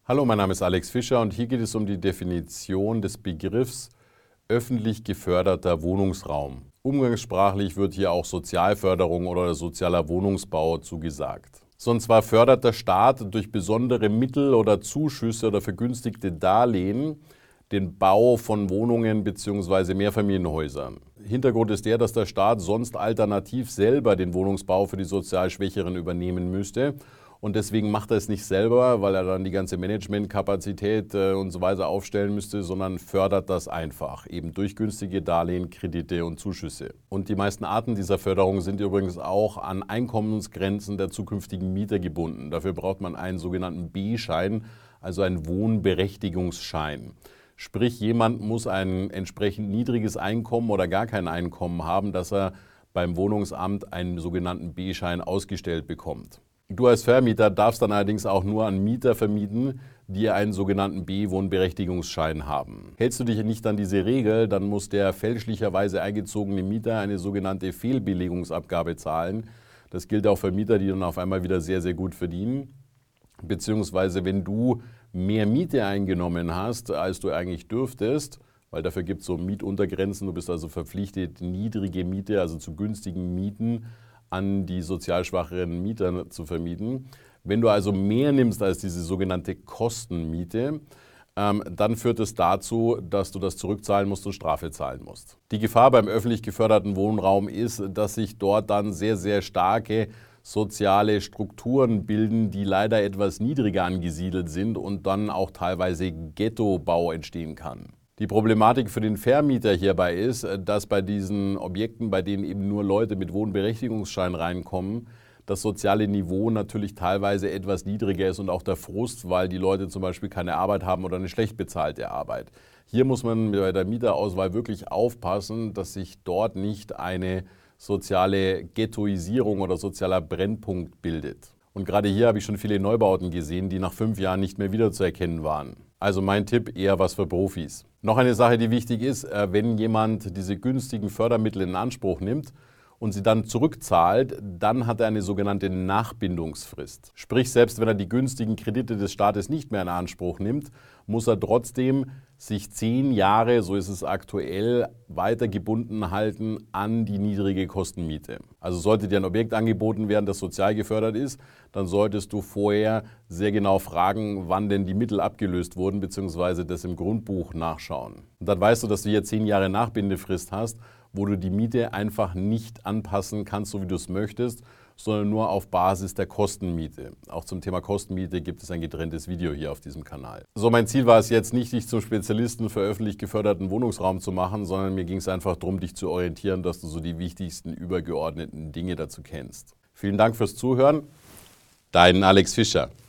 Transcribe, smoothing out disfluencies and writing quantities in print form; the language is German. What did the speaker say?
Hallo, mein Name ist Alex Fischer und hier geht es um die Definition des Begriffs öffentlich geförderter Wohnungsraum. Umgangssprachlich wird hier auch Sozialförderung oder sozialer Wohnungsbau zugesagt. Und zwar fördert der Staat durch besondere Mittel oder Zuschüsse oder vergünstigte Darlehen den Bau von Wohnungen bzw. Mehrfamilienhäusern. Hintergrund ist der, dass der Staat sonst alternativ selber den Wohnungsbau für die sozial Schwächeren übernehmen müsste. Und deswegen macht er es nicht selber, weil er dann die ganze Managementkapazität und so weiter aufstellen müsste, sondern fördert das einfach, eben durch günstige Darlehen, Kredite und Zuschüsse. Und die meisten Arten dieser Förderung sind übrigens auch an Einkommensgrenzen der zukünftigen Mieter gebunden. Dafür braucht man einen sogenannten B-Schein, also einen Wohnberechtigungsschein. Sprich, jemand muss ein entsprechend niedriges Einkommen oder gar kein Einkommen haben, dass er beim Wohnungsamt einen sogenannten B-Schein ausgestellt bekommt. Du als Vermieter darfst dann allerdings auch nur an Mieter vermieten, die einen sogenannten B-Wohnberechtigungsschein haben. Hältst du dich nicht an diese Regel, dann muss der fälschlicherweise eingezogene Mieter eine sogenannte Fehlbelegungsabgabe zahlen. Das gilt auch für Mieter, die dann auf einmal wieder sehr, sehr gut verdienen. Beziehungsweise wenn du mehr Miete eingenommen hast, als du eigentlich dürftest, weil dafür gibt es so Mietuntergrenzen, du bist also verpflichtet, niedrige Miete, also zu günstigen Mieten, an die sozial schwacheren Mieter zu vermieten. Wenn du also mehr nimmst als diese sogenannte Kostenmiete, dann führt es dazu, dass du das zurückzahlen musst und Strafe zahlen musst. Die Gefahr beim öffentlich geförderten Wohnraum ist, dass sich dort dann sehr, sehr starke soziale Strukturen bilden, die leider etwas niedriger angesiedelt sind und dann auch teilweise Ghettobau entstehen kann. Die Problematik für den Vermieter hierbei ist, dass bei diesen Objekten, bei denen eben nur Leute mit Wohnberechtigungsschein reinkommen, das soziale Niveau natürlich teilweise etwas niedriger ist und auch der Frust, weil die Leute zum Beispiel keine Arbeit haben oder eine schlecht bezahlte Arbeit. Hier muss man bei der Mieterauswahl wirklich aufpassen, dass sich dort nicht eine soziale Ghettoisierung oder sozialer Brennpunkt bildet. Und gerade hier habe ich schon viele Neubauten gesehen, die nach 5 Jahren nicht mehr wiederzuerkennen waren. Also mein Tipp, eher was für Profis. Noch eine Sache, die wichtig ist, wenn jemand diese günstigen Fördermittel in Anspruch nimmt und sie dann zurückzahlt, dann hat er eine sogenannte Nachbindungsfrist. Sprich, selbst wenn er die günstigen Kredite des Staates nicht mehr in Anspruch nimmt, muss er trotzdem sich 10 Jahre, so ist es aktuell, weiter gebunden halten an die niedrige Kostenmiete. Also sollte dir ein Objekt angeboten werden, das sozial gefördert ist, dann solltest du vorher sehr genau fragen, wann denn die Mittel abgelöst wurden, beziehungsweise das im Grundbuch nachschauen. Und dann weißt du, dass du hier 10 Jahre Nachbindefrist hast, wo du die Miete einfach nicht anpassen kannst, so wie du es möchtest, sondern nur auf Basis der Kostenmiete. Auch zum Thema Kostenmiete gibt es ein getrenntes Video hier auf diesem Kanal. So, mein Ziel war es jetzt nicht, dich zum Spezialisten für öffentlich geförderten Wohnungsraum zu machen, sondern mir ging es einfach darum, dich zu orientieren, dass du so die wichtigsten übergeordneten Dinge dazu kennst. Vielen Dank fürs Zuhören. Dein Alex Fischer.